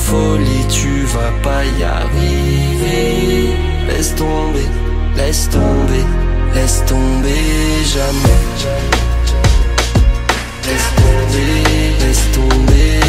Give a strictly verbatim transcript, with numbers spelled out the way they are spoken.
folie, tu vas pas y arriver. Laisse tomber, laisse tomber, laisse tomber, jamais. Laisse tomber, laisse tomber,